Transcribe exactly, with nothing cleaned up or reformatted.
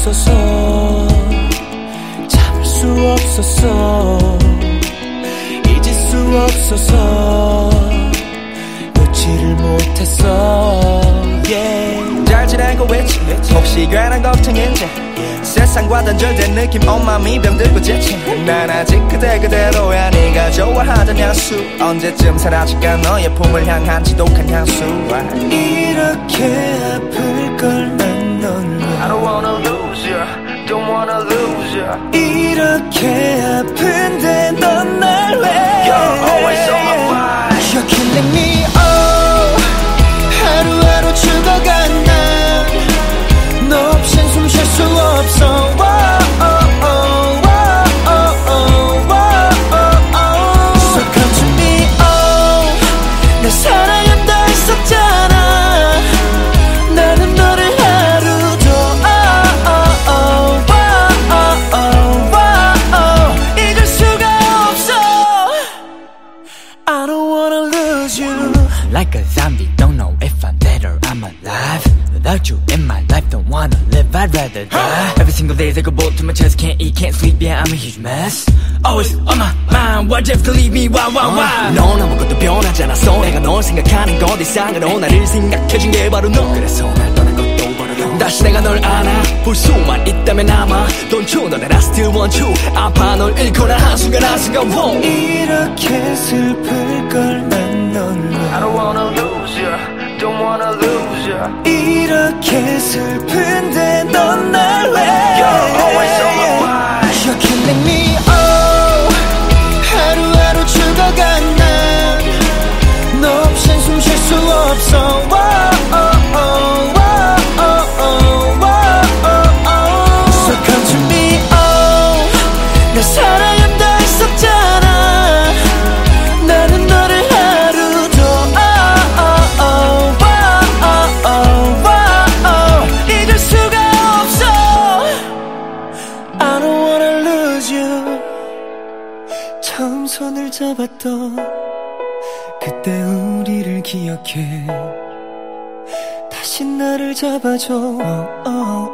없어서 참을 수 없어서 잊을 수 없어서 놓지를 못했어. yeah. 잘 지내고 있지 혹시 괜한 걱정인지 세상과 단절된 느낌 온맘이 병들고 지친 난 아직 그대 그대로야. 네가 좋아하던 향수 언제쯤 사라질까 너의 품을 향한 지독한 향수. 이렇게 아플 걸 난 널 I don't wanna lose you, don't wanna lose you. 이렇게 아픈데 넌 날 왜 You're always on my mind. You're killing me oh 하루하루 죽어간다. 너 없인 숨 쉴 수 없어. oh, oh, oh, oh, oh, oh, oh, oh. So come to me oh 내 사랑은 다 있었잖아. 나는 너를 하루도 oh, oh, oh, oh, oh, oh, oh. 잊을 수가 없어. I don't wanna lose you. Like a zombie, don't know if I'm dead or I'm alive. Without you in my life, don't wanna live, I'd rather die. Every single day I go bolt to my chest, can't eat, can't sleep, yeah, I'm a huge mess. Always on my mind, why'd you have to leave me, why, why, why? 넌 아무것도 변하지 않았어. 내가 널 생각하는 것 이상으로 나를 생각해준 게 바로 너. 그래서 날 떠난 것도 바로 너. 다시 내가 널 안아볼 수만 있다면 아마 Don't you know that I still want you. 아파 널 잃거나 한순간 한순간 whoa. 이렇게 슬플 걸 난 널 I don't wanna lose you, don't wanna lose you. 이렇게 슬픈데 넌 날 왜 You're always on my mind. You're killing me oh 하루하루 죽어간다. 너 없인 숨 쉴 수 없어. oh, oh, oh, oh, oh, oh, oh, oh. So come to me oh 내 사랑은 다 있었잖아. 나는 너를 하루도 oh, oh, oh, oh, oh, oh, oh. 잊을 수가 없어. I don't wanna lose you. 처음 손을 잡았던 그때 우리를 기억해. 다시 나를 잡아줘 oh, oh,